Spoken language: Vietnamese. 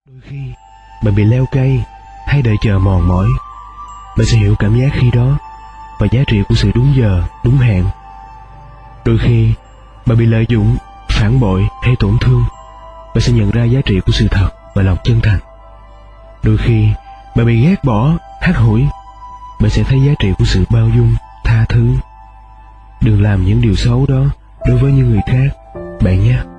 Đôi khi bạn bị leo cây hay đợi chờ mòn mỏi, bạn sẽ hiểu cảm giác khi đó và giá trị của sự đúng giờ, đúng hẹn. Đôi khi bạn bị lợi dụng, phản bội hay tổn thương, bạn sẽ nhận ra giá trị của sự thật và lòng chân thành. Đôi khi bạn bị ghét bỏ, hắt hủi, bạn sẽ thấy giá trị của sự bao dung, tha thứ. Đừng làm những điều xấu đó đối với những người khác, bạn nhé.